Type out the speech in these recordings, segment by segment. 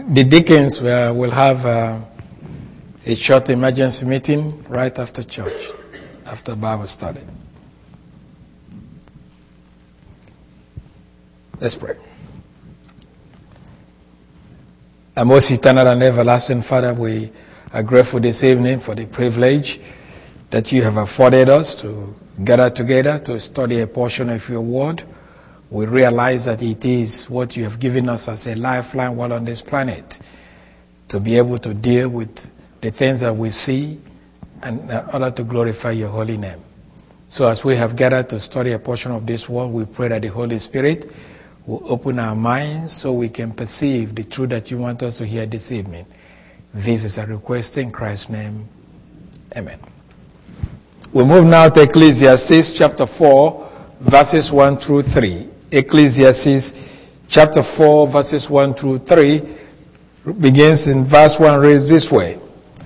The deacons will have a short emergency meeting right after church, after Bible study. Let's pray. Our most eternal and everlasting Father, we are grateful this evening for the privilege that you have afforded us to gather together to study a portion of your word. We realize that it is what you have given us as a lifeline while on this planet, to be able to deal with the things that we see and in order to glorify your holy name. So as we have gathered to study a portion of this word, we pray that the Holy Spirit will open our minds so we can perceive the truth that you want us to hear this evening. This is a request in Christ's name. Amen. We move now to Ecclesiastes chapter 4, verses 1 through 3. Ecclesiastes chapter 4, verses 1 through 3 begins in verse 1, reads this way.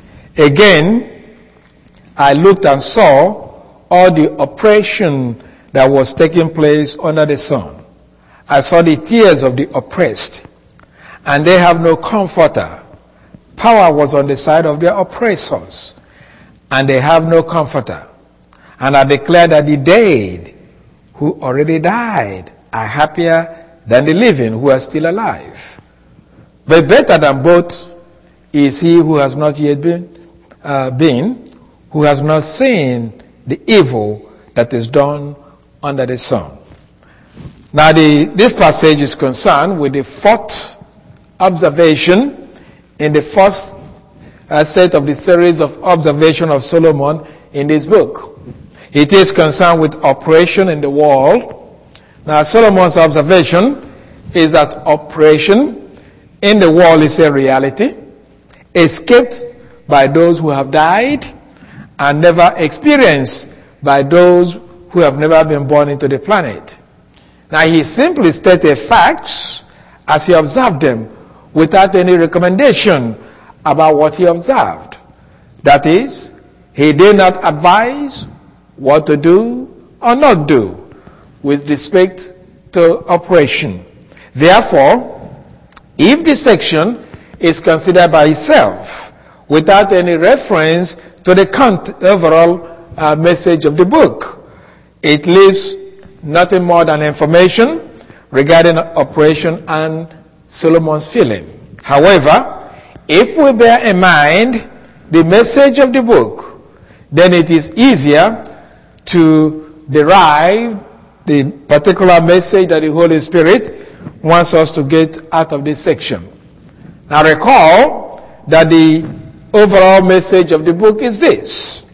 Again, I looked and saw all the oppression that was taking place under the sun. I saw the tears of the oppressed, and they have no comforter. Power was on the side of their oppressors, and they have no comforter. And I declare that the dead who already died are happier than the living who are still alive. But better than both is he who has not yet been, who has not seen the evil that is done under the sun. Now this passage is concerned with the fourth observation in the first set of the series of observation of Solomon in this book. It is concerned with oppression in the world. Now Solomon's observation is that oppression in the world is a reality, escaped by those who have died and never experienced by those who have never been born into the planet. Now he simply stated facts as he observed them without any recommendation about what he observed. That is, he did not advise what to do or not do with respect to oppression. Therefore, if this section is considered by itself without any reference to the overall message of the book, it leaves nothing more than information regarding oppression and Solomon's feeling. However, if we bear in mind the message of the book, then it is easier to derive the particular message that the Holy Spirit wants us to get out of this section. Now recall that the overall message of the book is this.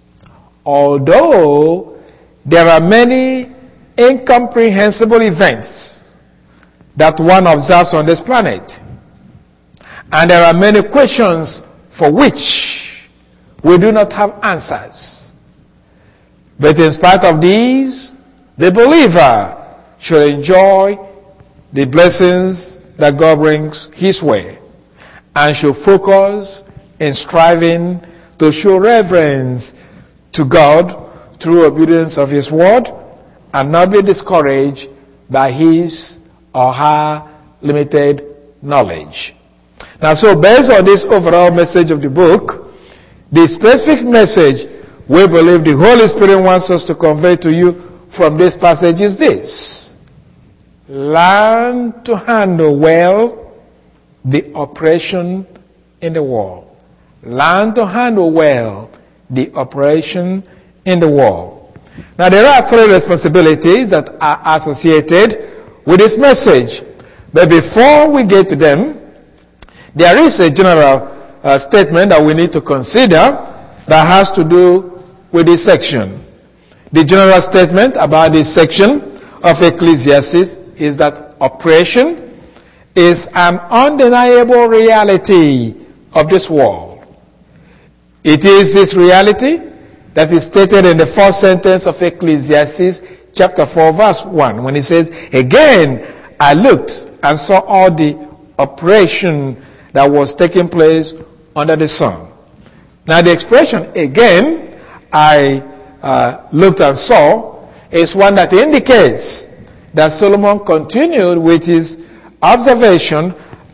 Although there are many incomprehensible events that one observes on this planet, and there are many questions for which we do not have answers. But in spite of these, the believer should enjoy the blessings that God brings his way, and should focus in striving to show reverence to God through obedience of his word, and not be discouraged by his or her limited knowledge. Now, so based on this overall message of the book, the specific message we believe the Holy Spirit wants us to convey to you from this passage is this. Learn to handle well the oppression in the world. Learn to handle well the oppression in the world. Now, there are three responsibilities that are associated with this message. But before we get to them, there is a general statement that we need to consider that has to do with this section. The general statement about this section of Ecclesiastes is that oppression is an undeniable reality of this world. It is this reality that is stated in the first sentence of Ecclesiastes chapter 4 verse 1 when it says, again, I looked and saw all the oppression that was taking place under the sun. Now the expression, again, I looked and saw, is one that indicates that Solomon continued with his observation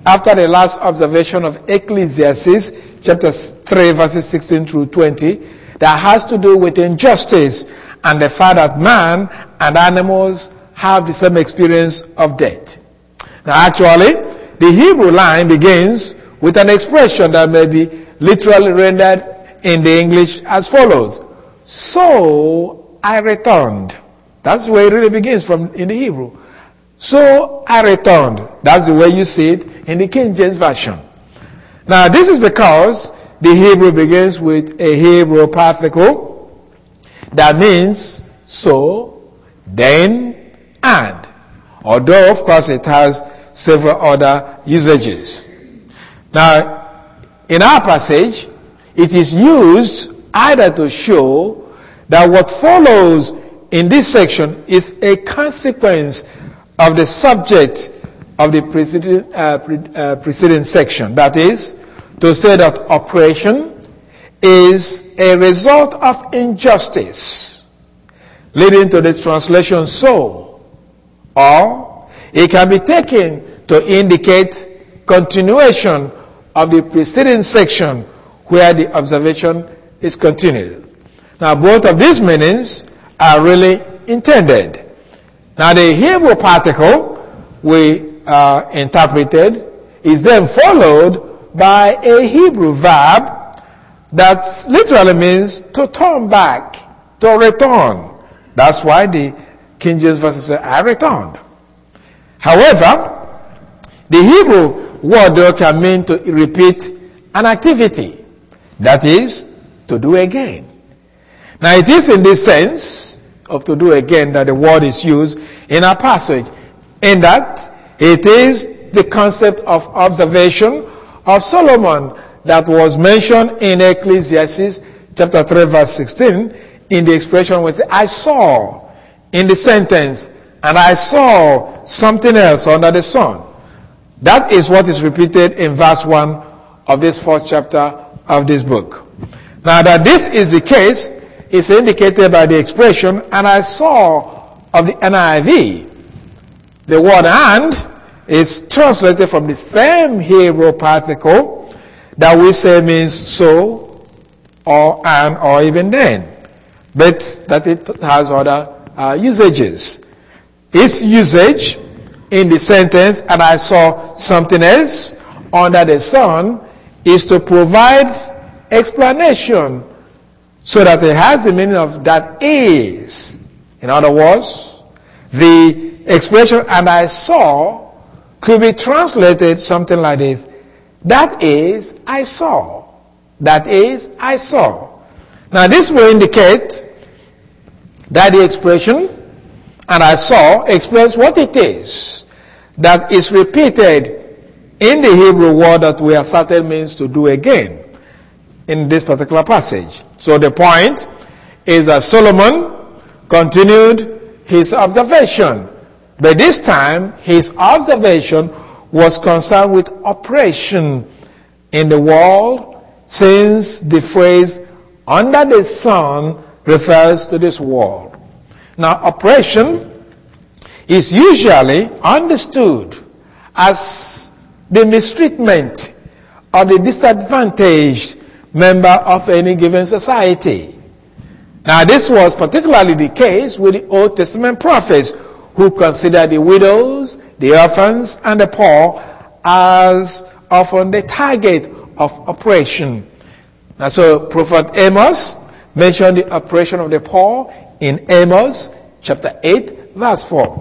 after the last observation of Ecclesiastes, chapter 3, verses 16 through 20, that has to do with injustice and the fact that man and animals have the same experience of death. Now, actually, the Hebrew line begins with an expression that may be literally rendered in the English as follows: so I returned. That's where it really begins from in the Hebrew. So I returned. That's the way you see it in the King James Version. Now, this is because the Hebrew begins with a Hebrew particle that means so, then, and. Although, of course, it has several other usages. Now, in our passage, it is used either to show that what follows in this section is a consequence of the subject of the preceding section. That is, to say that oppression is a result of injustice, leading to the translation so, or it can be taken to indicate continuation of the preceding section where the observation is continued. Now, both of these meanings are really intended. Now, the Hebrew particle we interpreted is then followed by a Hebrew verb that literally means to turn back, to return. That's why the King James Version says, I returned. However, the Hebrew word though can mean to repeat an activity. That is, to do again. Now, it is in this sense of to do again that the word is used in our passage, in that it is the concept of observation of Solomon that was mentioned in Ecclesiastes chapter 3 verse 16 in the expression with I saw in the sentence, and I saw something else under the sun. That is what is repeated in verse 1 of this first chapter of this book. Now, that this is the case is indicated by the expression, and I saw of the NIV. The word and is translated from the same Hebrew particle that we say means so, or and, or even then, but that it has other usages. Its usage in the sentence, and I saw something else under the sun, is to provide explanation so that it has the meaning of that is. In other words, the expression and I saw could be translated something like this: that is, I saw. That is, I saw. Now, this will indicate that the expression and I saw explains what it is that is repeated in the Hebrew word that we have started means to do again in this particular passage. So the point is that Solomon continued his observation, but this time his observation was concerned with oppression in the world, since the phrase under the sun refers to this world. Now, oppression is usually understood as the mistreatment of the disadvantaged member of any given society. Now, this was particularly the case with the Old Testament prophets, who considered the widows, the orphans, and the poor as often the target of oppression. Now, so Prophet Amos mentioned the oppression of the poor in Amos chapter 8, verse 4.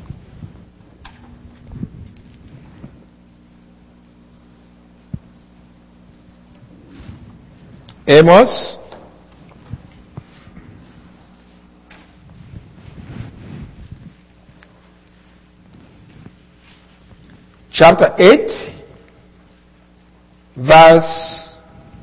Amos chapter 8, verse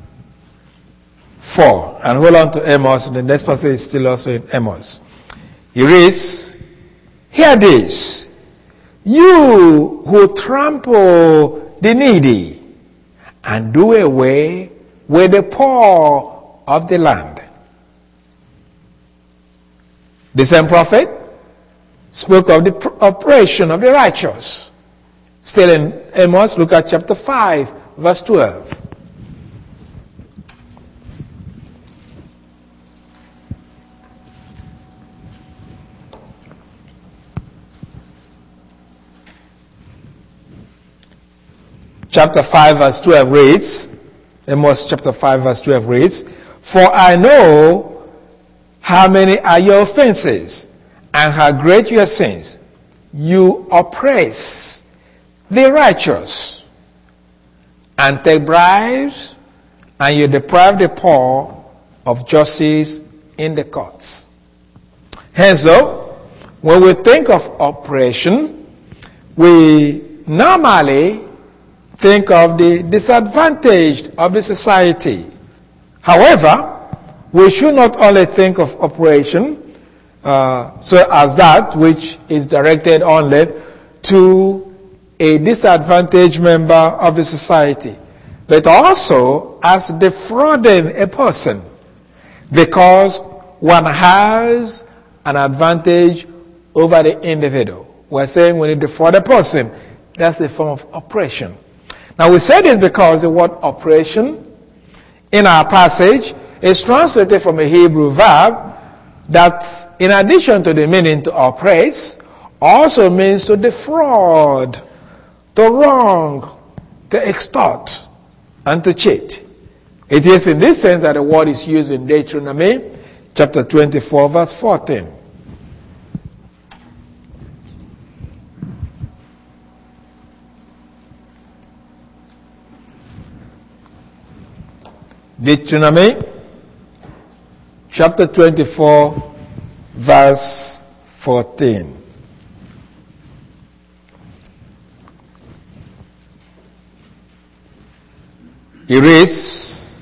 4. And hold on to Amos. The next passage is still also in Amos. He reads, hear this, you who trample the needy and do away with the poor of the land. The same prophet spoke of the oppression of the righteous Still in Amos, look at chapter 5, verse 12. Chapter 5, verse 12 reads, Amos chapter 5, verse 12 reads, "For I know how many are your offenses, and how great your sins. You oppress the righteous, and take bribes, and you deprive the poor of justice in the courts." Hence, though, when we think of oppression, we normally think of the disadvantaged of the society. However, we should not only think of oppression so as that which is directed only to a disadvantaged member of the society, but also as defrauding a person because one has an advantage over the individual. We're saying when you defraud a person, that's a form of oppression. Now we say this because the word oppression in our passage is translated from a Hebrew verb that, in addition to the meaning to oppress, also means to defraud, to wrong, to extort, and to cheat. It is in this sense that the word is used in Deuteronomy chapter 24, verse 14. Deuteronomy chapter 24, verse 14. It reads,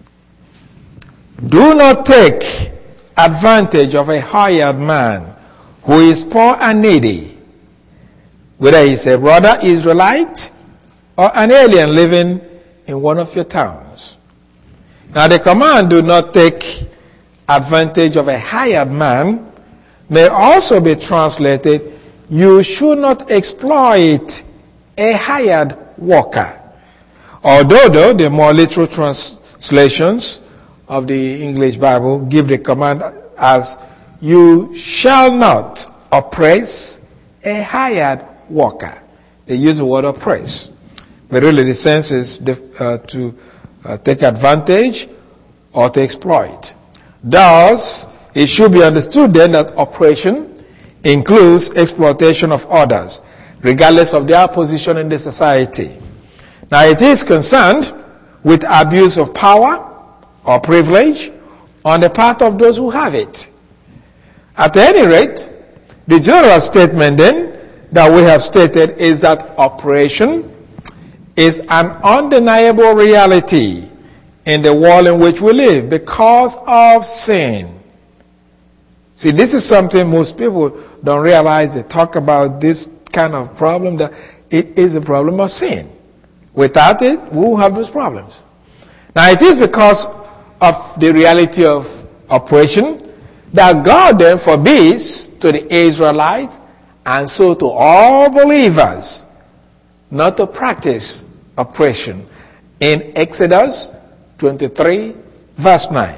"Do not take advantage of a hired man who is poor and needy, whether he is a brother Israelite or an alien living in one of your towns." Now the command, "do not take advantage of a hired man," may also be translated, "you should not exploit a hired worker." Although the more literal translations of the English Bible give the command as, "You shall not oppress a hired worker." They use the word oppress. But really the sense is to take advantage or to exploit. Thus, it should be understood then that oppression includes exploitation of others, regardless of their position in the society. Now, it is concerned with abuse of power or privilege on the part of those who have it. At any rate, the general statement then that we have stated is that oppression is an undeniable reality in the world in which we live because of sin. See, this is something most people don't realize. They talk about this kind of problem, that it is a problem of sin. Without it, we won't have those problems. Now, it is because of the reality of oppression that God then forbids to the Israelites and so to all believers not to practice oppression. In Exodus 23, verse 9.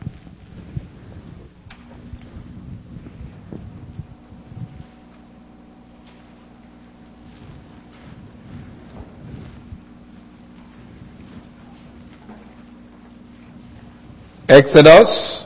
Exodus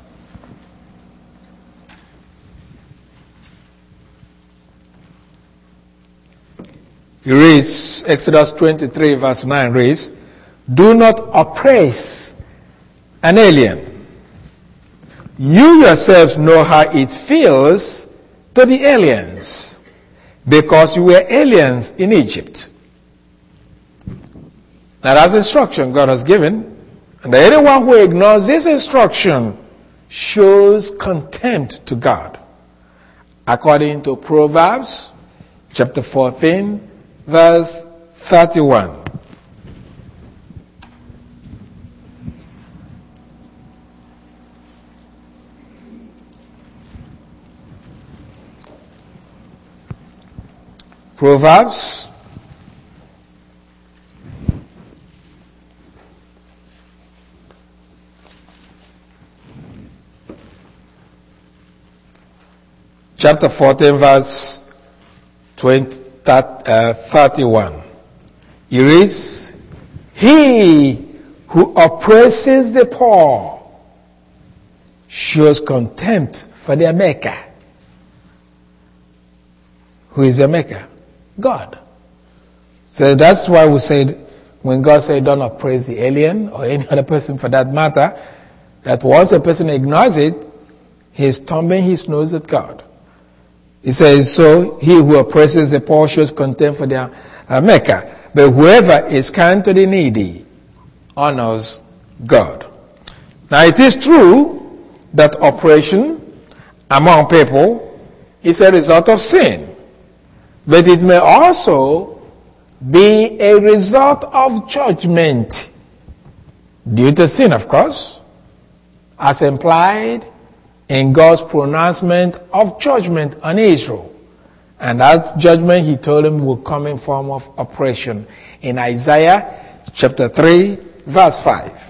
reads, Exodus 23 verse 9 reads, "Do not oppress an alien. You yourselves know how it feels to be aliens, because you were aliens in Egypt." Now that's instruction God has given. And anyone who ignores this instruction shows contempt to God. According to Proverbs chapter 14, verse 31. Proverbs chapter 14, verse 31. It reads, "He who oppresses the poor shows contempt for their maker." Who is their maker? God. So that's why we said, when God said don't oppress the alien or any other person for that matter, that once a person ignores it, he's thumbing his nose at God. He says, so he who oppresses the poor shows contempt for their maker. But whoever is kind to the needy honors God. Now it is true that oppression among people is a result of sin. But it may also be a result of judgment due to sin, of course, as implied in God's pronouncement of judgment on Israel. And that judgment, he told him, will come in form of oppression in Isaiah chapter 3, verse 5.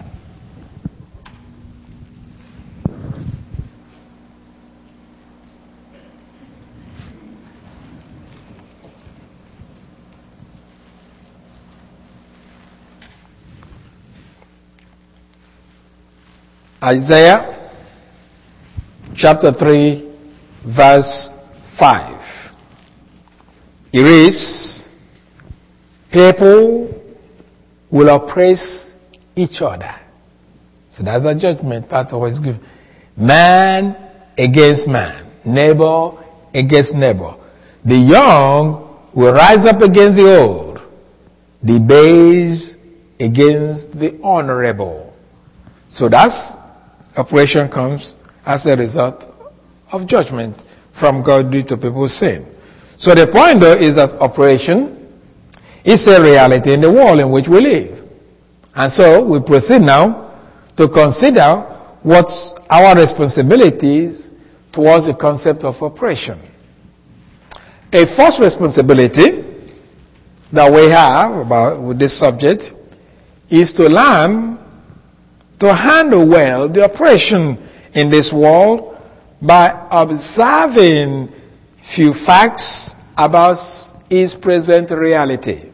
Isaiah chapter 3, verse 5. It reads, people will oppress each other. So that's the judgment part always given. Man against man, neighbor against neighbor. The young will rise up against the old, the base against the honorable. So that's oppression comes as a result of judgment from God due to people's sin. So the point though is that oppression is a reality in the world in which we live. And so we proceed now to consider what's our responsibilities towards the concept of oppression. A first responsibility that we have with this subject is to learn to handle well the oppression in this world by observing few facts about its present reality.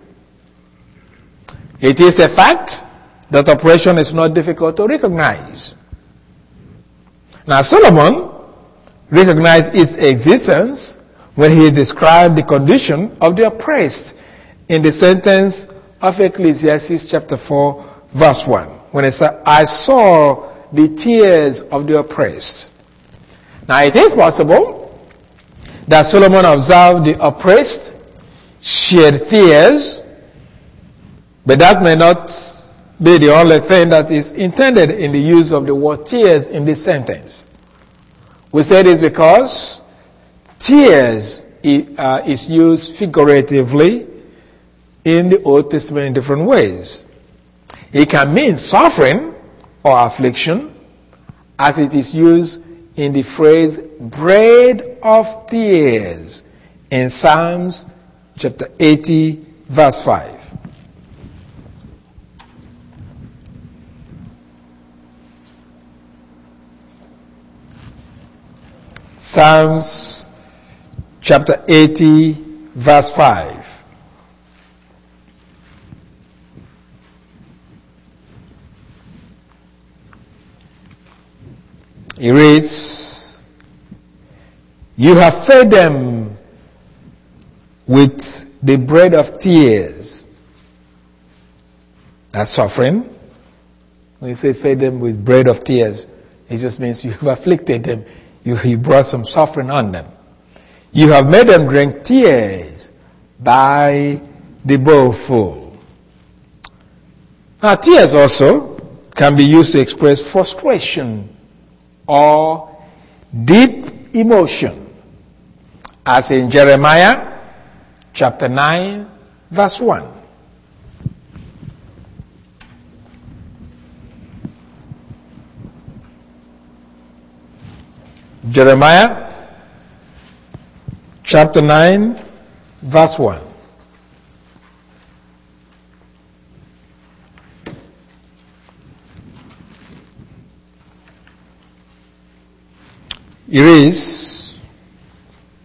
It is a fact that oppression is not difficult to recognize. Now Solomon recognized its existence when he described the condition of the oppressed in the sentence of Ecclesiastes chapter 4, verse 1. When it said, I saw the tears of the oppressed. Now it is possible that Solomon observed the oppressed shed tears, but that may not be the only thing that is intended in the use of the word tears in this sentence. We say this because tears is used figuratively in the Old Testament in different ways. It can mean suffering or affliction, as it is used in the phrase bread of tears in Psalms chapter 80, verse 5. Psalms chapter 80, verse 5. It reads, you have fed them with the bread of tears. That's suffering. When you say fed them with bread of tears, it just means you have afflicted them. You brought some suffering on them. You have made them drink tears by the bowlful. Now, tears also can be used to express frustration or deep emotion, as in Jeremiah chapter 9, verse 1. Jeremiah chapter 9, verse 1. It is,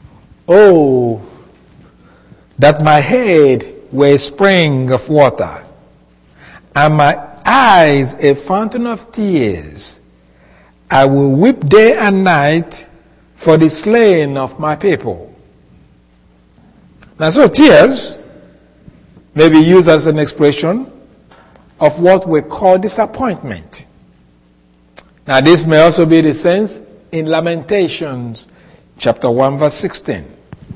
Oh, that my head were a spring of water, and my eyes a fountain of tears. I will weep day and night for the slain of my people. Now, so tears may be used as an expression of what we call disappointment. Now, this may also be the sense in Lamentations, chapter 1, verse 16.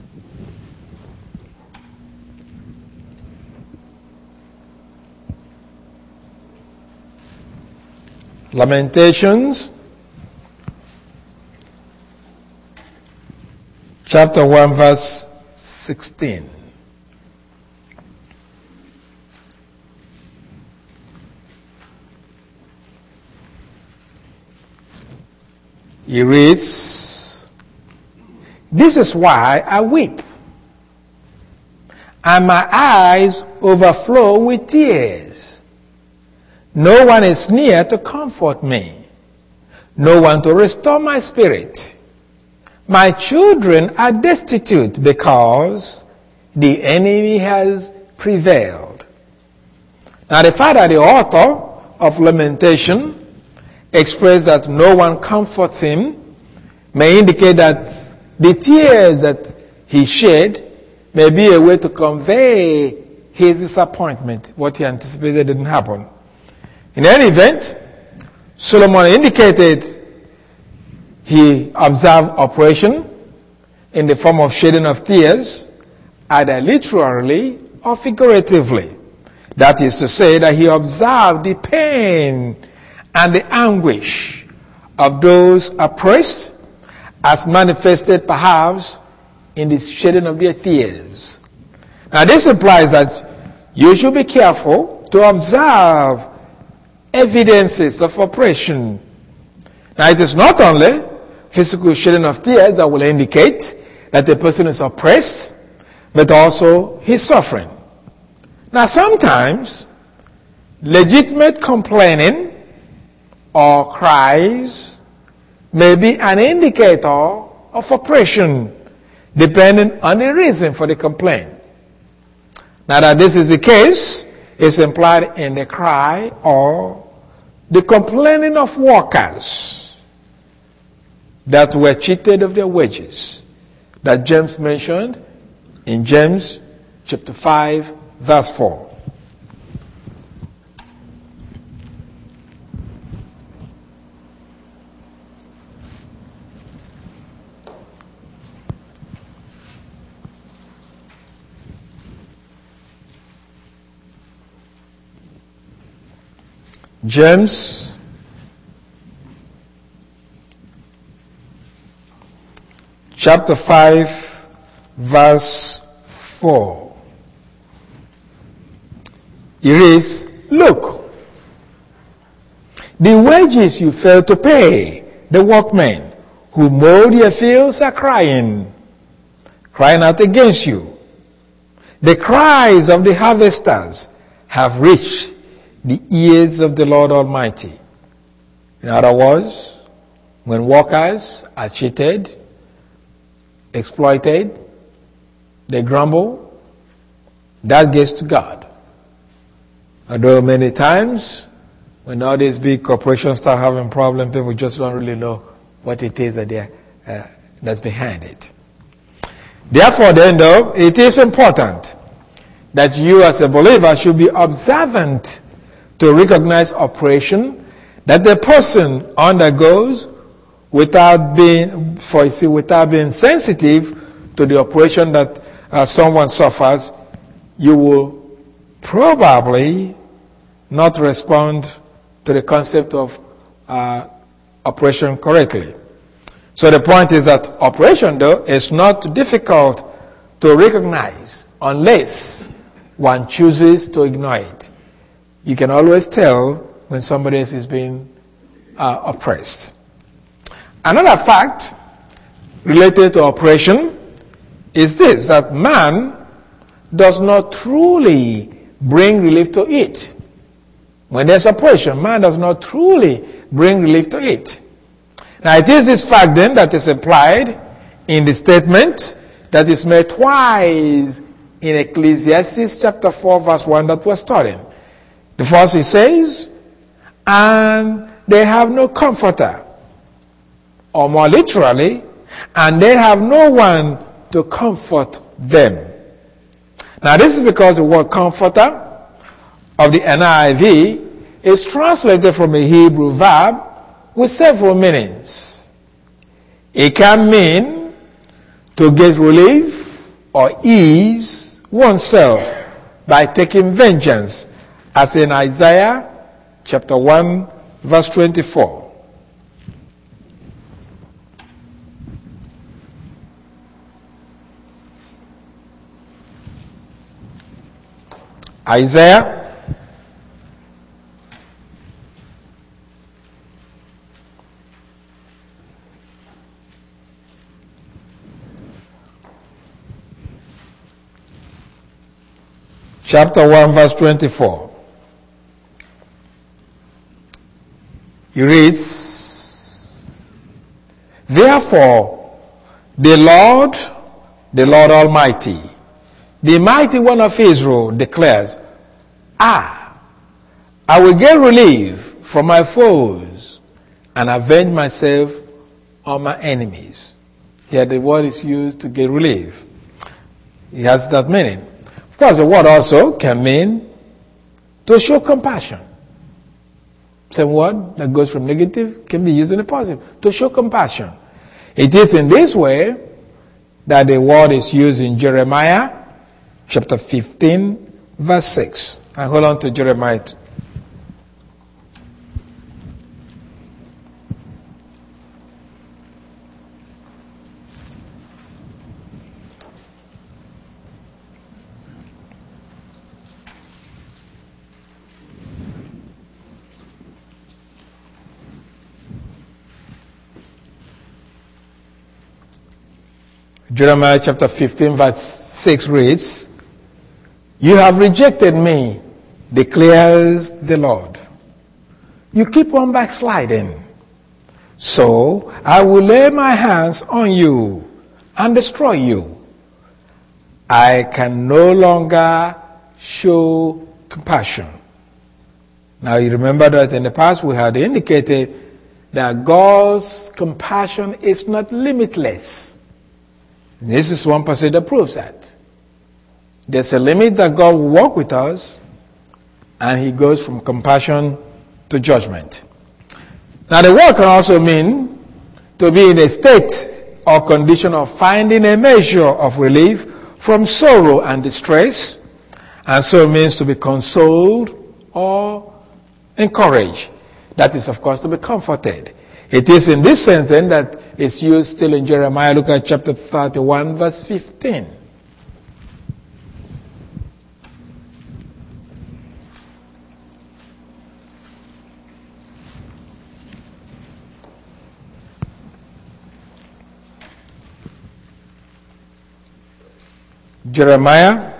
Lamentations, chapter 1, verse 16. He reads, "This is why I weep, and my eyes overflow with tears. No one is near to comfort me, no one to restore my spirit. My children are destitute because the enemy has prevailed." Now the fact that the author of Lamentation expressed that no one comforts him may indicate that the tears that he shed may be a way to convey his disappointment. What he anticipated didn't happen. In any event, Solomon indicated he observed oppression in the form of shedding of tears, either literally or figuratively. That is to say that he observed the pain and the anguish of those oppressed as manifested perhaps in the shedding of their tears. Now this implies that you should be careful to observe evidences of oppression. Now it is not only physical shedding of tears that will indicate that the person is oppressed, but also his suffering. Now sometimes legitimate complaining or cries may be an indicator of oppression, depending on the reason for the complaint. Now that this is the case is implied in the cry or the complaining of workers that were cheated of their wages, that James mentioned in James chapter 5, verse 4. James chapter 5, verse 4. It reads, "Look, the wages you failed to pay the workmen who mowed your fields are crying out against you. The cries of the harvesters have reached the ears of the Lord Almighty." In other words, when workers are cheated, exploited, they grumble, that gets to God. Although many times, when all these big corporations start having problems, people just don't really know what it is that's behind it. Therefore, then, though, it is important that you as a believer should be observant to recognize oppression that the person undergoes without being sensitive to the oppression that someone suffers. You will probably not respond to the concept of oppression correctly. So the point is that oppression, though, is not difficult to recognize unless one chooses to ignore it. You can always tell when somebody else is being oppressed. Another fact related to oppression is this, that man does not truly bring relief to it. When there's oppression, man does not truly bring relief to it. Now it is this fact then that is implied in the statement that is made twice in Ecclesiastes chapter 4 verse 1 that we're studying. The first it says, and they have no comforter. Or more literally, and they have no one to comfort them. Now this is because the word comforter of the NIV is translated from a Hebrew verb with several meanings. It can mean to get relief or ease oneself by taking vengeance, as in Isaiah chapter 1 verse 24. Isaiah chapter 1 verse 24. He reads, therefore the Lord Almighty, the mighty one of Israel declares, I will get relief from my foes and avenge myself on my enemies. Here the word is used to get relief. It has that meaning. Of course, the word also can mean to show compassion. Same word that goes from negative can be used in a positive. To show compassion. It is in this way that the word is used in Jeremiah chapter 15 verse 6. And hold on to Jeremiah. Jeremiah chapter 15 verse 6 reads, you have rejected me, declares the Lord. You keep on backsliding. So I will lay my hands on you and destroy you. I can no longer show compassion. Now you remember that in the past we had indicated that God's compassion is not limitless. This is one passage that proves that. There's a limit that God will walk with us, and he goes from compassion to judgment. Now the word can also mean to be in a state or condition of finding a measure of relief from sorrow and distress, and so it means to be consoled or encouraged. That is, of course, to be comforted. It is in this sense then that it's used still in Jeremiah. Look at chapter 31 verse 15. Jeremiah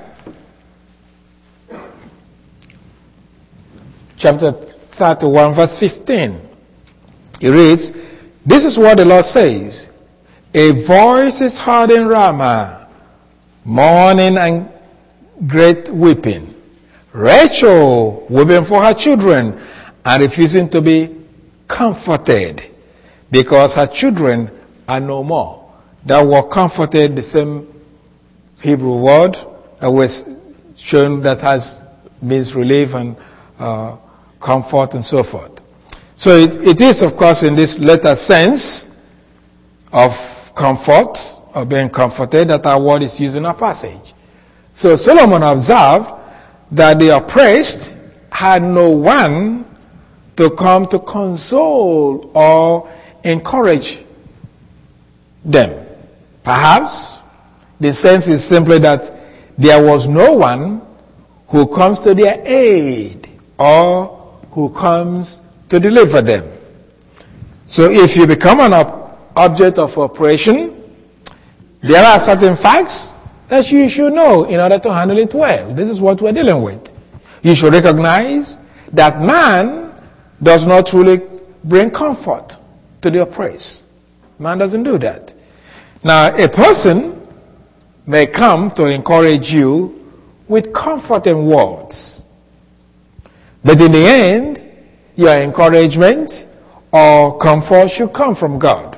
chapter 31 verse 15. It reads, this is what the Lord says, a voice is heard in Ramah, mourning and great weeping. Rachel weeping for her children and refusing to be comforted because her children are no more. That word comforted, the same Hebrew word that was shown that means relief and comfort and so forth. So it is, of course, in this latter sense of comfort, or being comforted, that our word is used in our passage. So Solomon observed that the oppressed had no one to come to console or encourage them. Perhaps the sense is simply that there was no one who comes to their aid or who comes to deliver them. So if you become an object of oppression, there are certain facts that you should know in order to handle it well. This is what we're dealing with. You should recognize that man does not truly bring comfort to the oppressed. Man doesn't do that. Now, a person may come to encourage you with comforting words. But in the end, your encouragement or comfort should come from God.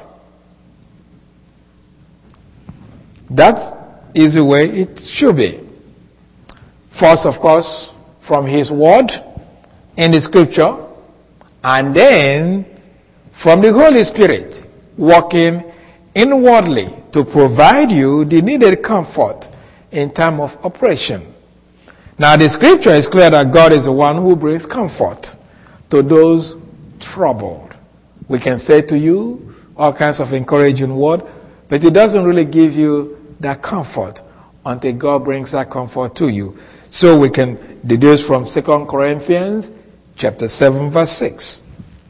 That is the way it should be. First, of course, from His Word in the Scripture, and then from the Holy Spirit working inwardly to provide you the needed comfort in time of oppression. Now, the Scripture is clear that God is the one who brings comfort to those troubled. We can say to you all kinds of encouraging word, but it doesn't really give you that comfort until God brings that comfort to you. So we can deduce from 2 Corinthians chapter 7 verse 6.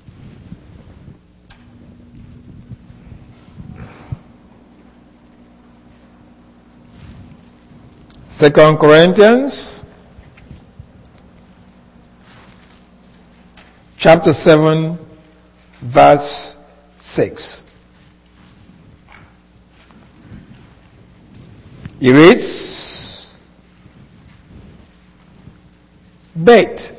Second Corinthians chapter 7 verse 6. He reads, but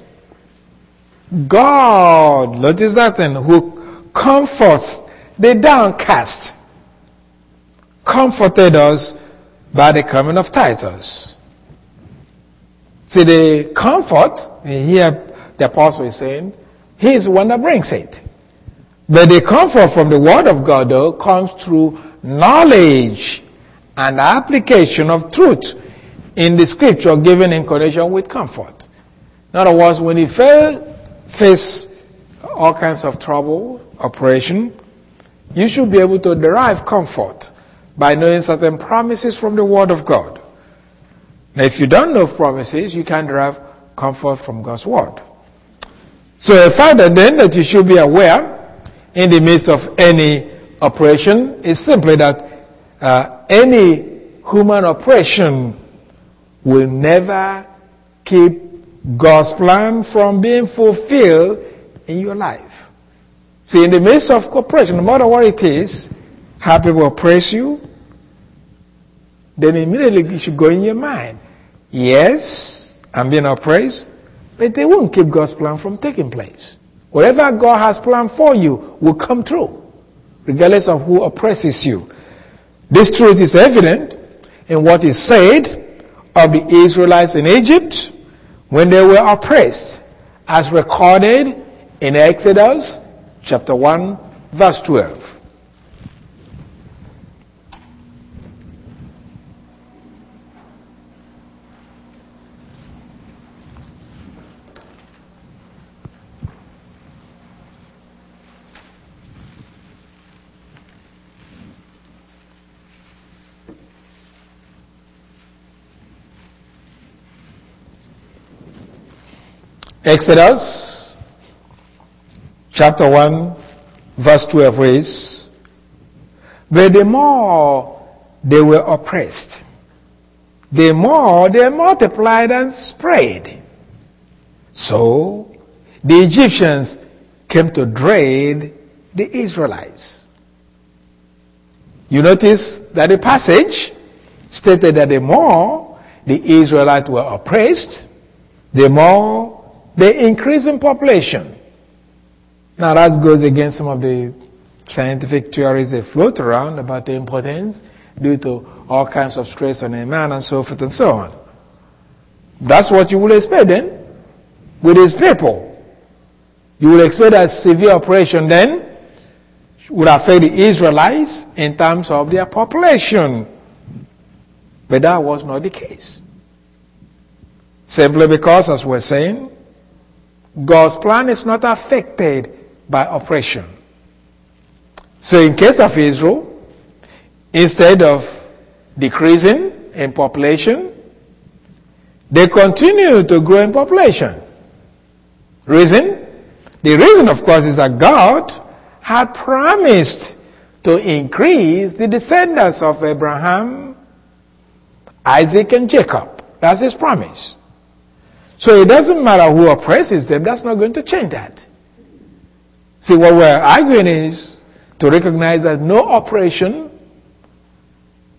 God, notice that then, who comforts the downcast, comforted us by the coming of Titus. See, the comfort, here the apostle is saying, he is the one that brings it. But the comfort from the word of God, though, comes through knowledge and application of truth in the scripture given in connection with comfort. In other words, when you face all kinds of trouble, oppression, you should be able to derive comfort by knowing certain promises from the Word of God. Now, if you don't know promises, you can derive comfort from God's Word. So a fact then that you should be aware in the midst of any oppression is simply that any human oppression will never keep God's plan from being fulfilled in your life. See, in the midst of oppression, no matter what it is, how people oppress you, then immediately it should go in your mind. Yes, I'm being oppressed, but they won't keep God's plan from taking place. Whatever God has planned for you will come true, regardless of who oppresses you. This truth is evident in what is said of the Israelites in Egypt when they were oppressed, as recorded in Exodus chapter 1, verse 12. Exodus chapter 1 verse 12 reads, but the more they were oppressed, the more they multiplied and spread. So the Egyptians came to dread the Israelites. You notice that the passage stated that the more the Israelites were oppressed, the more they increase in population. Now that goes against some of the scientific theories that float around about the importance due to all kinds of stress on a man and so forth and so on. That's what you will expect then with these people. You will expect that severe oppression then would affect the Israelites in terms of their population. But that was not the case. Simply because, as we're saying, God's plan is not affected by oppression. So in case of Israel, instead of decreasing in population, they continue to grow in population. Reason? The reason, of course, is that God had promised to increase the descendants of Abraham, Isaac, and Jacob. That's his promise. So it doesn't matter who oppresses them, that's not going to change that. See, what we're arguing is to recognize that no oppression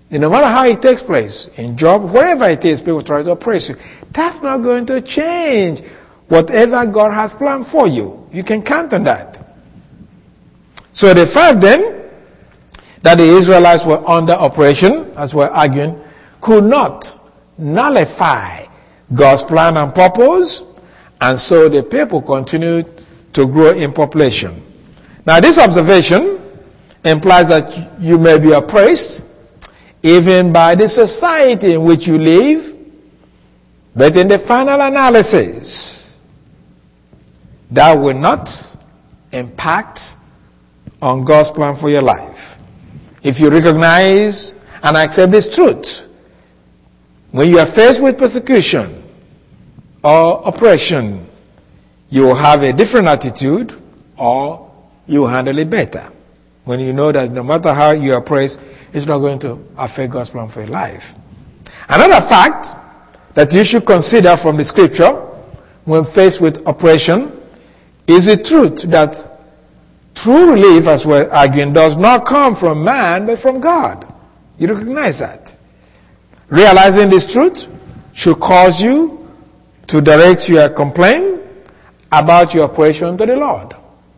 And no matter how it takes place, in job, wherever it is, people try to oppress you. That's not going to change whatever God has planned for you. You can count on that. So the fact then that the Israelites were under oppression, as we're arguing, could not nullify God's plan and purpose, and so the people continued to grow in population. Now this observation implies that you may be oppressed even by the society in which you live, but in the final analysis, that will not impact on God's plan for your life. If you recognize and accept this truth, when you are faced with persecution or oppression, you will have a different attitude, or you will handle it better. When you know that no matter how you are oppressed, it's not going to affect God's plan for your life. Another fact that you should consider from the scripture when faced with oppression is the truth that true relief, as we're arguing, does not come from man but from God. You recognize that. Realizing this truth should cause you to direct your complaint about your oppression to the Lord.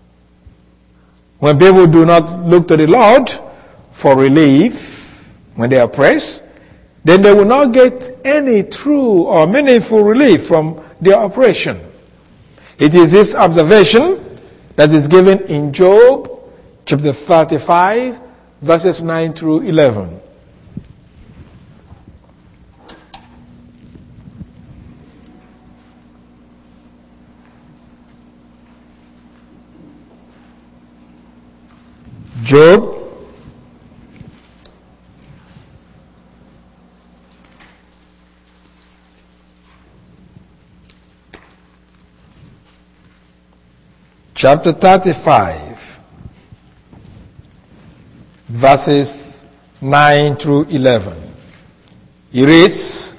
When people do not look to the Lord for relief when they are oppressed, then they will not get any true or meaningful relief from their oppression. It is this observation that is given in Job chapter 35, verses 9 through 11. Job chapter 35, verses 9 through 11. He reads,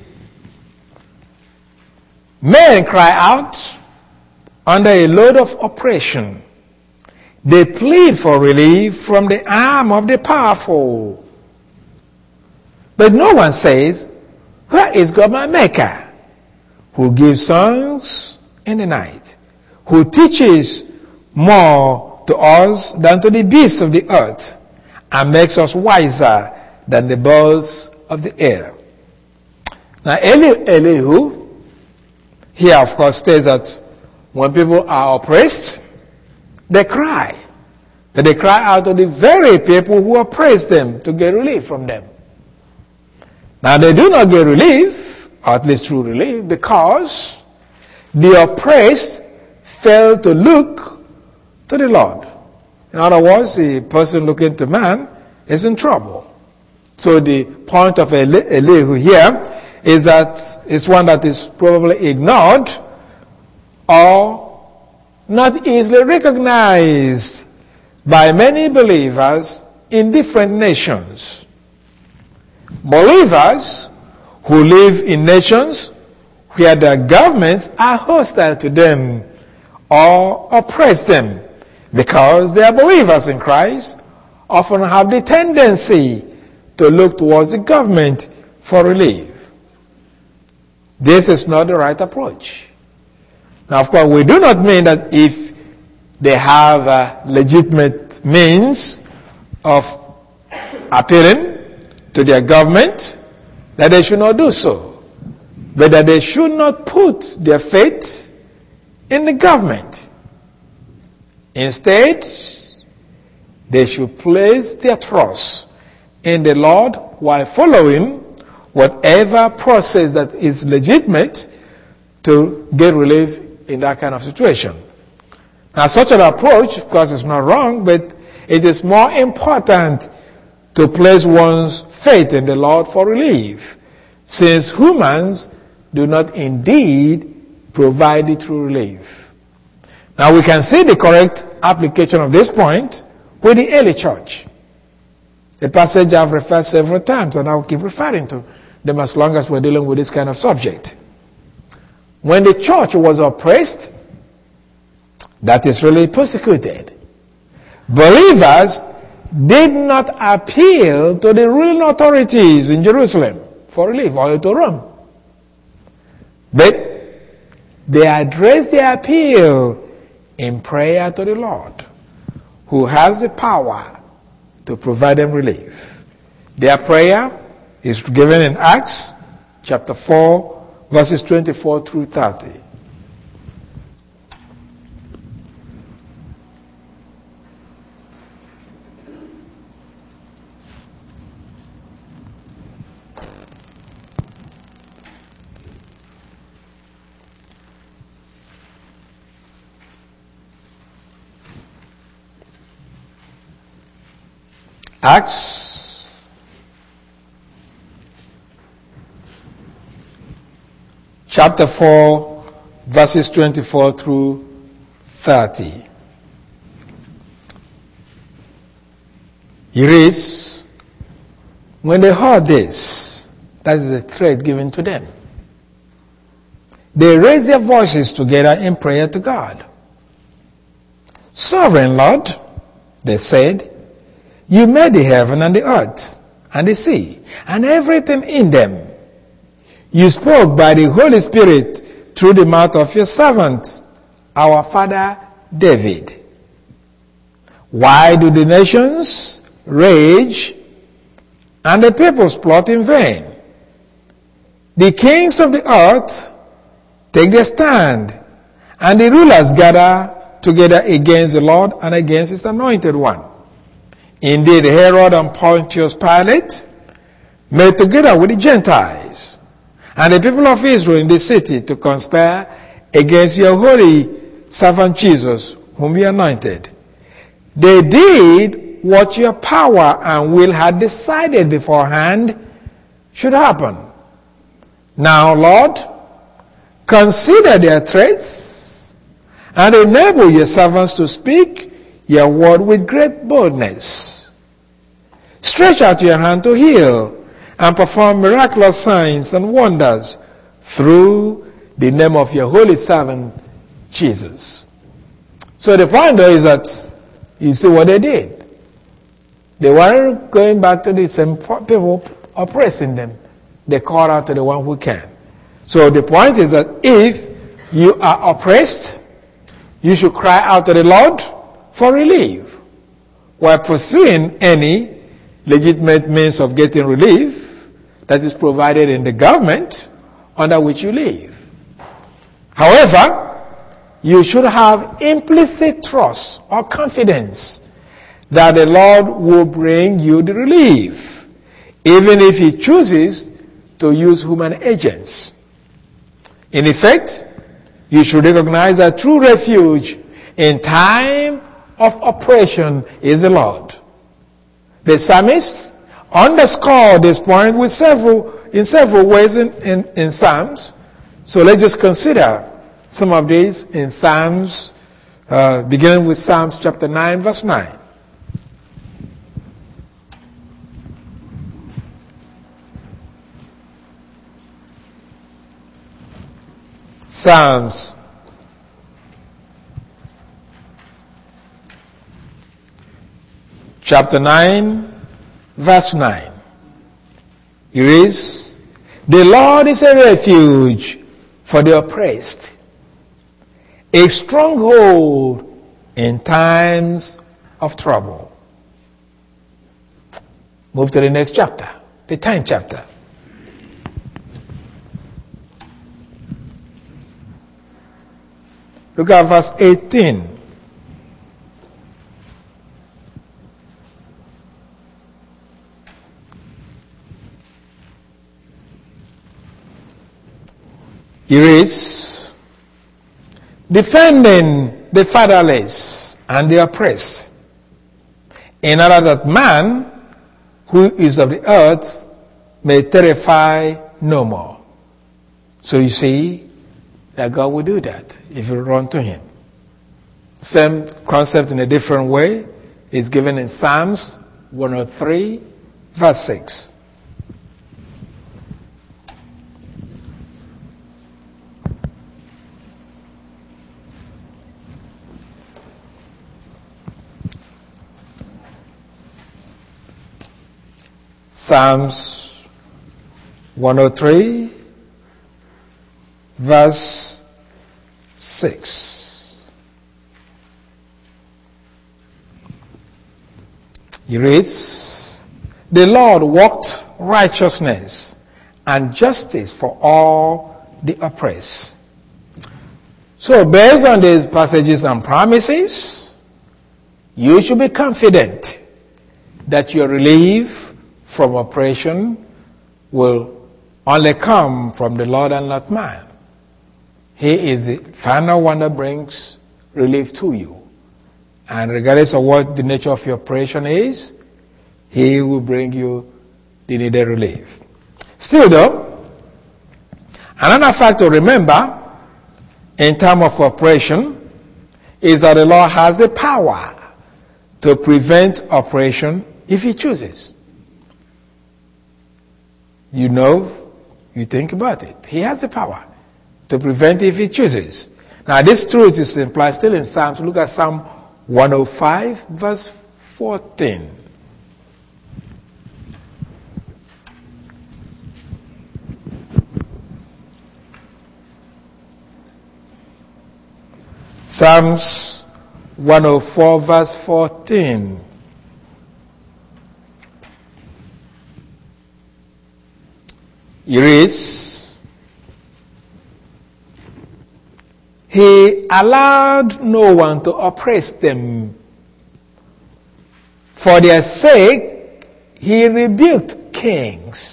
"Men cry out under a load of oppression. They plead for relief from the arm of the powerful. But no one says, 'Where is God my Maker, who gives songs in the night, who teaches more to us than to the beasts of the earth, and makes us wiser than the birds of the air?'" Now Elihu here of course states that when people are oppressed, they cry. But they cry out to the very people who oppress them to get relief from them. Now they do not get relief, or at least true relief, because the oppressed fail to look to the Lord. In other words, the person looking to man is in trouble. So the point of Elihu here is that it's one that is probably ignored or not easily recognized by many believers in different nations. Believers who live in nations where their governments are hostile to them or oppress them because they are believers in Christ often have the tendency to look towards the government for relief. This is not the right approach. Now, of course, we do not mean that if they have legitimate means of appealing to their government, that they should not do so, but that they should not put their faith in the government. Instead, they should place their trust in the Lord while following whatever process that is legitimate to get relief in that kind of situation. Now, such an approach, of course, is not wrong, but it is more important to place one's faith in the Lord for relief, since humans do not indeed provide the true relief. Now, we can see the correct application of this point with the early church. A passage I've referred several times, and I'll keep referring to them as long as we're dealing with this kind of subject. When the church was oppressed, that is really persecuted, believers did not appeal to the ruling authorities in Jerusalem for relief or to Rome. But they addressed their appeal in prayer to the Lord, who has the power to provide them relief. Their prayer is given in Acts chapter 4, verses 24 through 30. Acts chapter 4, verses 24 through 30. He reads, when they heard this, that is the threat given to them, they raised their voices together in prayer to God. Sovereign Lord, they said, you made the heaven and the earth and the sea and everything in them. You spoke by the Holy Spirit through the mouth of your servant, our father David. Why do the nations rage and the peoples plot in vain? The kings of the earth take their stand, and the rulers gather together against the Lord and against his anointed one. Indeed, Herod and Pontius Pilate met together with the Gentiles and the people of Israel in the city to conspire against your holy servant Jesus, whom you anointed. They did what your power and will had decided beforehand should happen. Now, Lord, consider their threats and enable your servants to speak your word with great boldness. Stretch out your hand to heal and perform miraculous signs and wonders through the name of your holy servant, Jesus. So the point there is that you see what they did. They weren't going back to the same people oppressing them. They called out to the one who can. So the point is that if you are oppressed, you should cry out to the Lord for relief, while pursuing any legitimate means of getting relief that is provided in the government under which you live. However, you should have implicit trust or confidence that the Lord will bring you the relief, even if he chooses to use human agents. In effect, you should recognize that true refuge in time of oppression is the Lord. The psalmist underscored this point in several ways in Psalms. So let's just consider some of these in Psalms, beginning with Psalms chapter 9, verse 9. Psalms chapter 9, verse 9. It reads, the Lord is a refuge for the oppressed, a stronghold in times of trouble. Move to the next chapter, the 10th chapter. Look at verse 18. He reads, defending the fatherless and the oppressed, in order that man who is of the earth may terrify no more. So you see that God will do that if you run to him. Same concept in a different way is given in Psalms 103, verse 6. Psalms 103, verse 6. He reads, "The Lord worked righteousness and justice for all the oppressed." So based on these passages and promises, you should be confident that your relief from oppression will only come from the Lord and not man. He is the final one that brings relief to you. And regardless of what the nature of your oppression is, He will bring you the needed relief. Still though, another fact to remember in time of oppression is that the Lord has the power to prevent oppression if He chooses. You know, you think about it. He has the power to prevent if He chooses. Now this truth is implied still in Psalms. Look at Psalm 105, verse 14. Psalms 104, verse 14. It reads, "He allowed no one to oppress them. For their sake, He rebuked kings."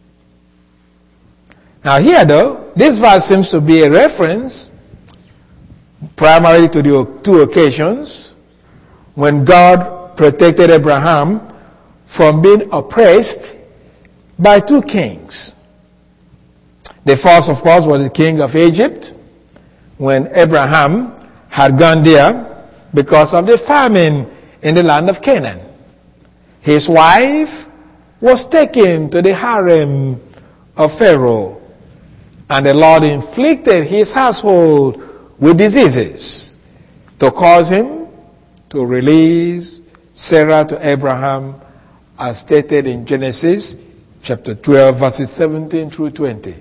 Now here though, this verse seems to be a reference primarily to the two occasions when God protected Abraham from being oppressed by two kings. The first, of course, was the king of Egypt, when Abraham had gone there because of the famine in the land of Canaan. His wife was taken to the harem of Pharaoh, and the Lord inflicted his household with diseases to cause him to release Sarah to Abraham, as stated in Genesis chapter 12, verses 17 through 20.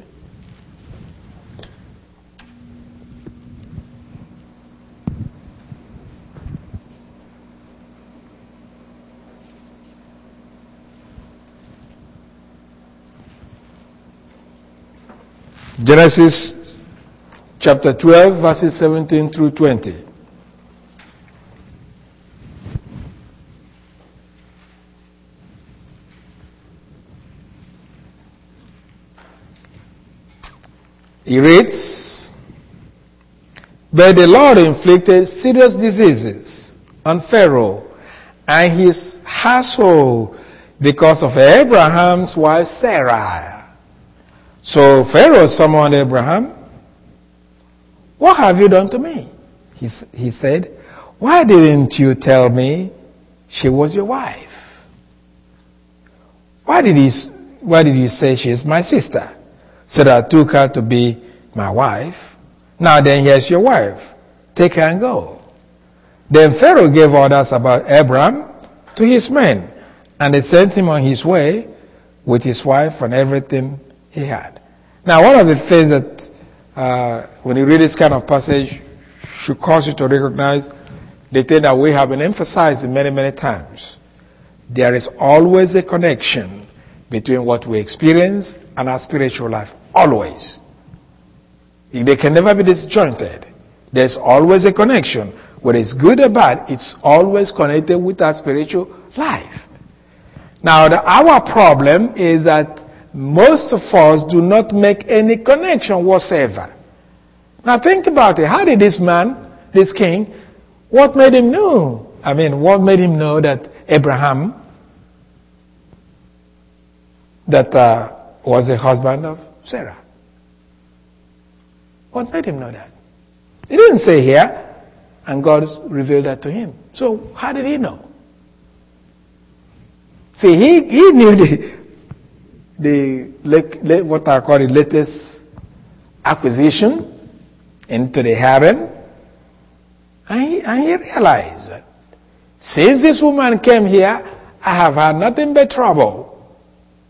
Genesis chapter 12, verses 17 through 20. He reads, "But the Lord inflicted serious diseases on Pharaoh and his household because of Abraham's wife Sarah. So Pharaoh summoned Abraham. 'What have you done to me?' He said. 'Why didn't you tell me she was your wife? Why did you say she is my sister? So that I took her to be my wife. Now then, here's your wife. Take her and go.' Then Pharaoh gave orders about Abraham to his men, and they sent him on his way with his wife and everything he had." Now, one of the things that when you read this kind of passage should cause you to recognize the thing that we have been emphasizing many, many times. There is always a connection between what we experience and our spiritual life. Always. They can never be disjointed. There's always a connection. Whether it's good or bad, it's always connected with our spiritual life. Now, our problem is that most of us do not make any connection whatsoever. Now think about it. How did this man, this king, what made him know? What made him know that Abraham, was the husband of Sarah? What made him know that? He didn't say here, and God revealed that to him. So how did he know? See, he knew what I call the latest acquisition into the harem, and he realized that since this woman came here, I have had nothing but trouble.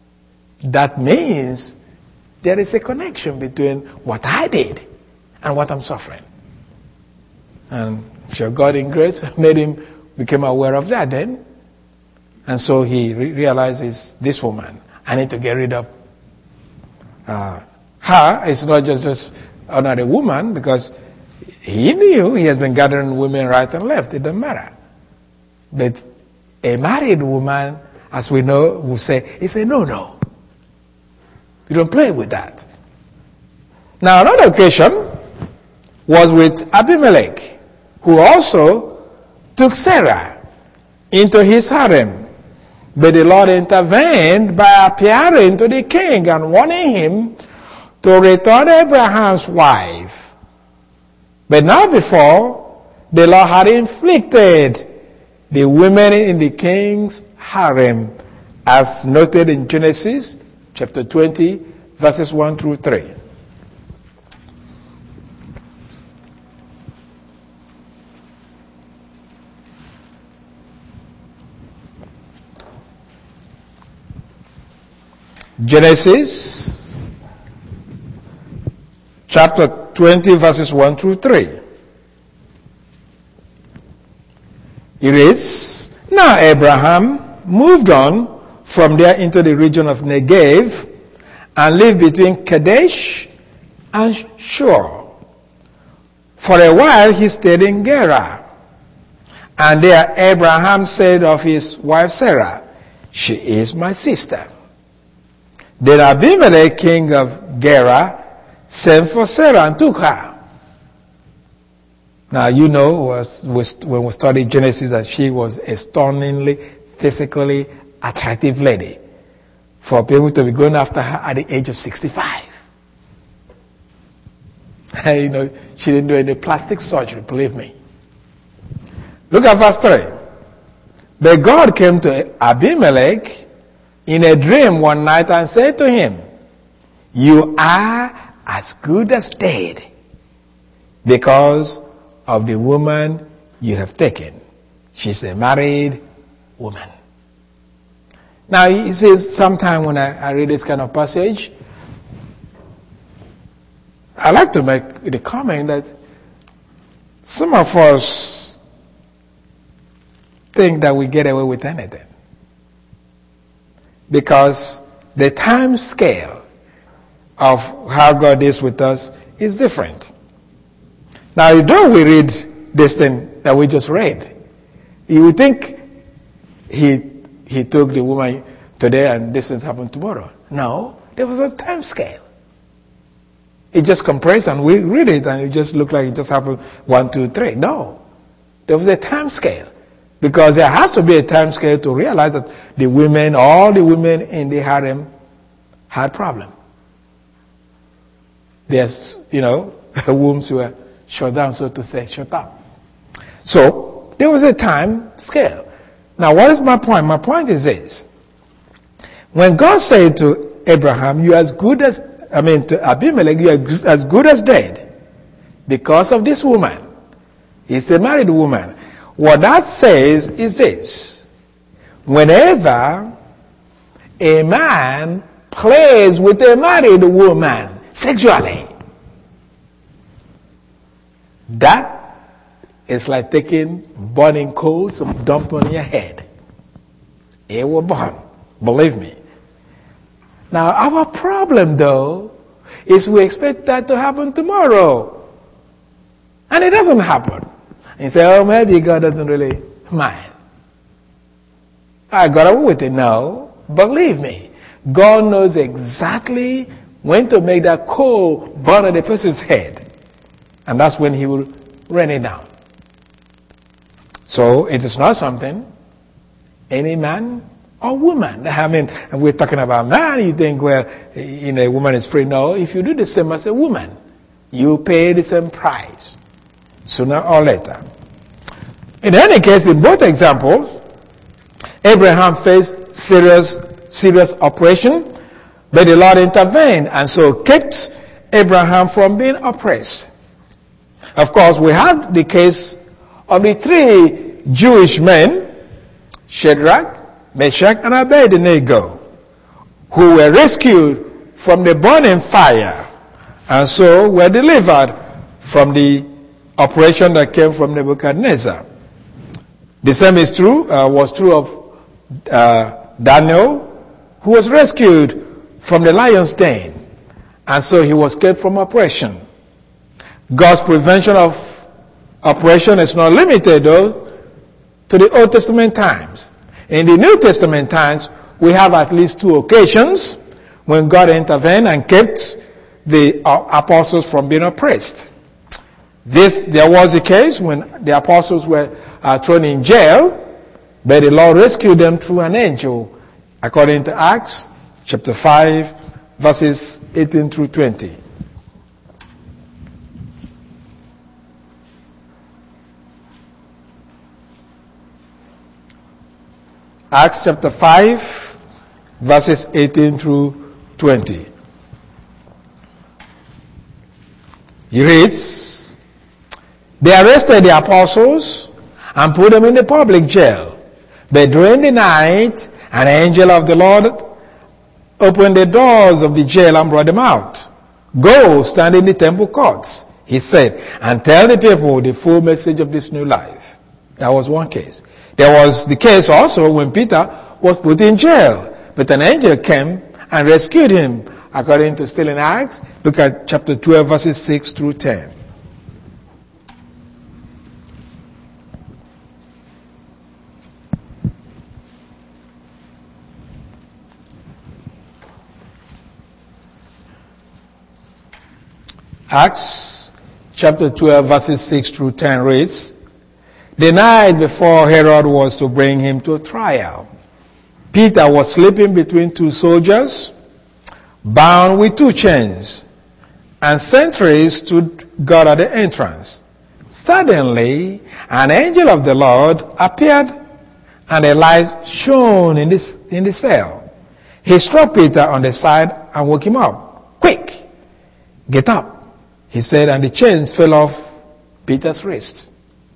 that means there is a connection between what I did and what I'm suffering. And sure, God in grace made him become aware of that then. And so he realizes, this woman, I need to get rid of her. It's not just another woman, because he knew he has been gathering women right and left. It doesn't matter. But a married woman, as we know, will say, it's a no-no. You don't play with that. Now, another occasion was with Abimelech, who also took Sarah into his harem. But the Lord intervened by appearing to the king and warning him to return Abraham's wife. But now before, the Lord had inflicted the women in the king's harem, as noted in Genesis chapter 20, verses 1 through 3. Genesis chapter 20, verses 1 through 3. It reads, Now Abraham moved on from there into the region of Negev and lived between Kadesh and Shur. For a while he stayed in Gerar. And there Abraham said of his wife Sarah, She is my sister. Then Abimelech, king of Gerar, sent for Sarah and took her. Now, you know, when we studied Genesis, that she was a stunningly, physically attractive lady for people to be going after her at the age of 65. And, you know, she didn't do any plastic surgery, believe me. Look at verse 3. But God came to Abimelech in a dream one night and said to him, You are as good as dead because of the woman you have taken. She's a married woman. Now, he says, sometime when I read this kind of passage, I like to make the comment that some of us think that we get away with anything, because the time scale of how God is with us is different. Now, though we read this thing that we just read, you would think he took the woman today and this thing happened tomorrow. No, there was a time scale. It just compressed and we read it and it just looked like it just happened 1, 2, 3. No, there was a time scale. Because there has to be a time scale to realize that all the women in the harem had problem. There's, wombs were shut down, so to say, shut up. So, there was a time scale. Now, what is my point? My point is this. When God said to Abraham, to Abimelech, you are as good as dead because of this woman. He's a married woman. What that says is this. Whenever a man plays with a married woman sexually, that is like taking burning coals and dumping on your head. It will burn. Believe me. Now, our problem, though, is we expect that to happen tomorrow. And it doesn't happen. And you say, maybe God doesn't really mind. I got away with it. No. Believe me. God knows exactly when to make that coal burn on the person's head. And that's when he will rain it down. So it is not something any man or woman. We're talking about man. You think, a woman is free. No, if you do the same as a woman, you pay the same price, sooner or later. In any case, in both examples, Abraham faced serious oppression, but the Lord intervened and so kept Abraham from being oppressed. Of course, we have the case of the 3 Jewish men, Shadrach, Meshach, and Abednego. who were rescued from the burning fire, and so were delivered from the oppression that came from Nebuchadnezzar. The same was true of Daniel, who was rescued from the lion's den, and so he was kept from oppression. God's prevention of oppression is not limited, though, to the Old Testament times. In the New Testament times, we have at least 2 occasions when God intervened and kept the apostles from being oppressed. There was a case when the apostles were thrown in jail, but the Lord rescued them through an angel, according to Acts chapter 5, verses 18 through 20. Acts chapter 5, verses 18 through 20. He reads, "They arrested the apostles and put them in the public jail. But during the night, an angel of the Lord opened the doors of the jail and brought them out. 'Go, stand in the temple courts,' he said, 'and tell the people the full message of this new life.'" That was one case. There was the case also when Peter was put in jail, but an angel came and rescued him, according to still in Acts. Look at chapter 12, verses 6 through 10. Acts chapter 12, verses 6 through 10 reads, "The night before Herod was to bring him to trial, Peter was sleeping between 2 soldiers, bound with 2 chains, and sentries stood guard at the entrance. Suddenly, an angel of the Lord appeared, and a light shone in the cell. He struck Peter on the side and woke him up. 'Quick, get up,' he said, and the chains fell off Peter's wrist.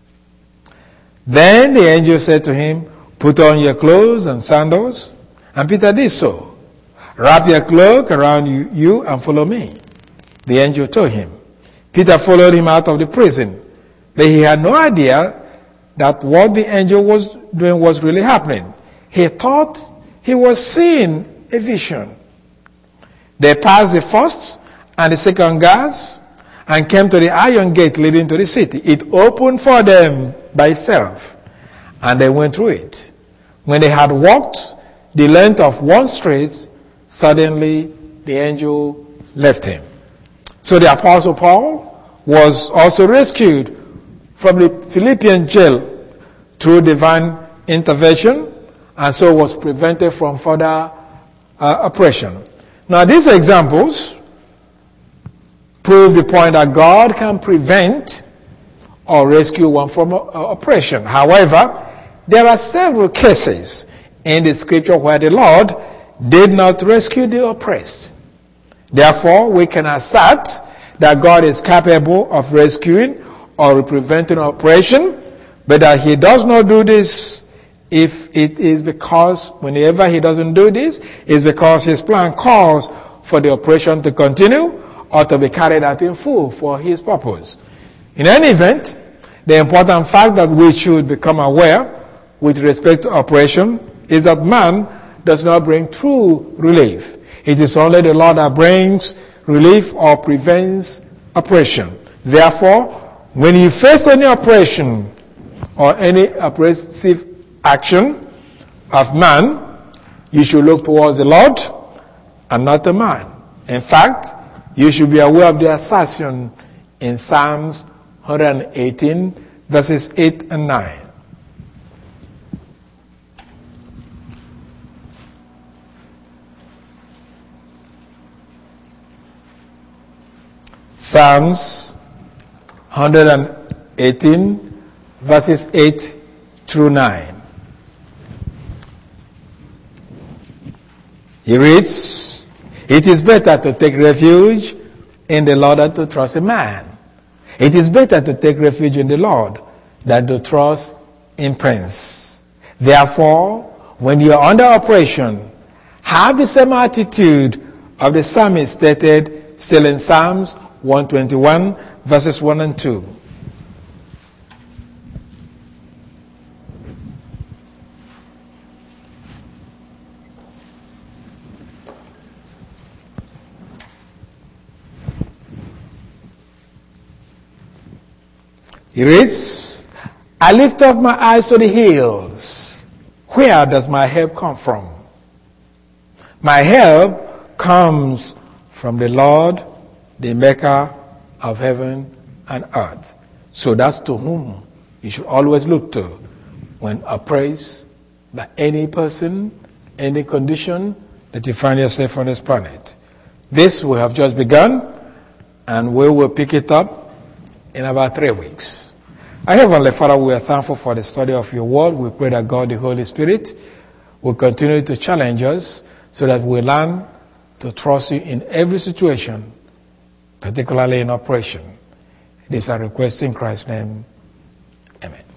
Then the angel said to him, 'Put on your clothes and sandals.' And Peter did so. 'Wrap your cloak around you and follow me,' the angel told him. Peter followed him out of the prison, but he had no idea that what the angel was doing was really happening. He thought he was seeing a vision. They passed the first and the second guards and came to the iron gate leading to the city. It opened for them by itself, and they went through it. When they had walked the length of one street, suddenly the angel left him." So the Apostle Paul was also rescued from the Philippian jail through divine intervention, and so was prevented from further oppression. Now these examples prove the point that God can prevent or rescue one from oppression. However, there are several cases in the scripture where the Lord did not rescue the oppressed. Therefore, we can assert that God is capable of rescuing or preventing oppression, but that he does not do this if it is because, whenever he doesn't do this, is because his plan calls for the oppression to continue or to be carried out in full for his purpose. In any event, the important fact that we should become aware with respect to oppression is that man does not bring true relief. It is only the Lord that brings relief or prevents oppression. Therefore, when you face any oppression or any oppressive action of man, you should look towards the Lord and not the man. In fact, you should be aware of the assertion in Psalms 118, verses 8 and 9. Psalms 118, verses 8 through 9. He reads, "It is better to take refuge in the Lord than to trust a man. It is better to take refuge in the Lord than to trust in prince. Therefore, when you are under oppression, Have the same attitude of the psalmist stated still in Psalms 121, verses 1 and 2. He reads, I lift up my eyes to the hills. Where does my help come from? My help comes from the Lord, the maker of heaven and earth. So that's to whom you should always look to when appraised by any person, any condition that you find yourself on this planet. This we have just begun, and we will pick it up in about 3 weeks. Our Heavenly Father, we are thankful for the study of your word. We pray that God, the Holy Spirit, will continue to challenge us so that we learn to trust you in every situation, particularly in operation. This is our request in Christ's name. Amen.